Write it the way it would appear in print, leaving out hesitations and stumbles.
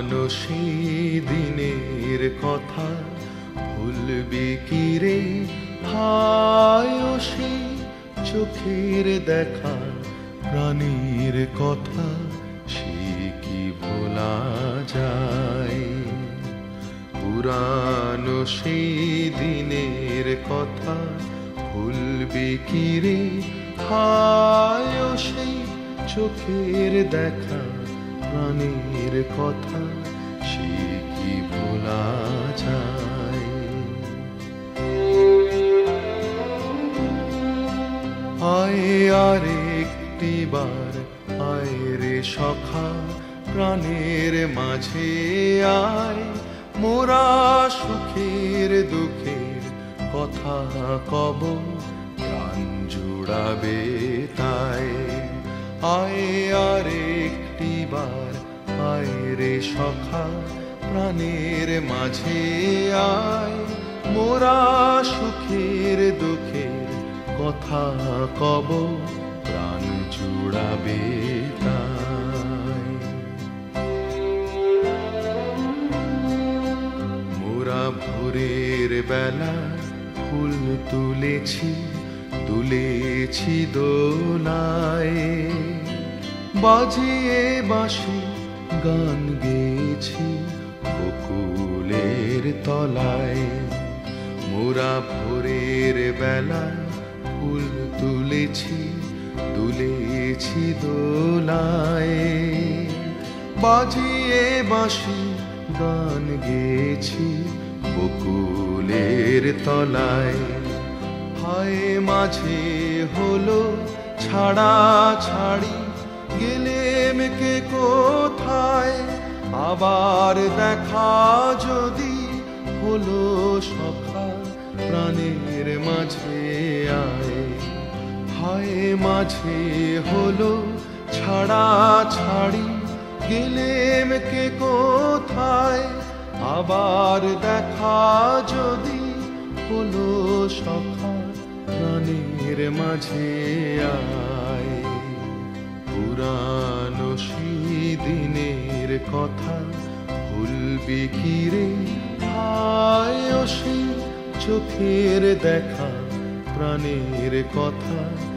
পুরানো সেই দিনের কথা ভুলবি কি রে হায় ও সেই চোখের দেখা প্রাণীর কথা সে কি ভোলা যায়। পুরানো সেই দিনের কথা ভুলবি কি রে হায় ও সেই চোখের দেখা প্রাণীর কথা সে কি ভোলা যায়। আয় আর একটি বার আয় রে সখা প্রাণের মাঝে আয়, মোরা সুখের দুঃখের কথা কব প্রাণ জুড়াবে তাই। আয় আর একটি বার আয় রে সখা প্রাণের মাঝে আয়, মোরা সুখের দুঃখের কথা কব প্রাণ জুড়াবে তাই। মোরা ভোরের বেলা ফুল তুলেছি তুলেছি দোলায়, বাজিয়ে বাঁশি গান গেয়েছি বকুলের তলায়। মোরা ভোরের বেলা ফুল তুলেছি তুলেছি দোলায়, বাজিয়ে বাঁশি গান গেয়েছি বকুলের তলায়। হায় মাঝে হলো ছাড়া ছাড়ি গেলেম কে কোথায়, আবার দেখা যদি হলো সখা প্রাণের মাঝে আয়। হায় মাঝে হলো ছাড়া ছাড়ি গেলেম কে কোথায়, আবার দেখা যদি হলো সখা প্রাণের মাঝে আয়। পুরানো সেই দিনের কথা ভুলবি কি রে হায় ও সেই চোখের দেখা প্রাণের কথা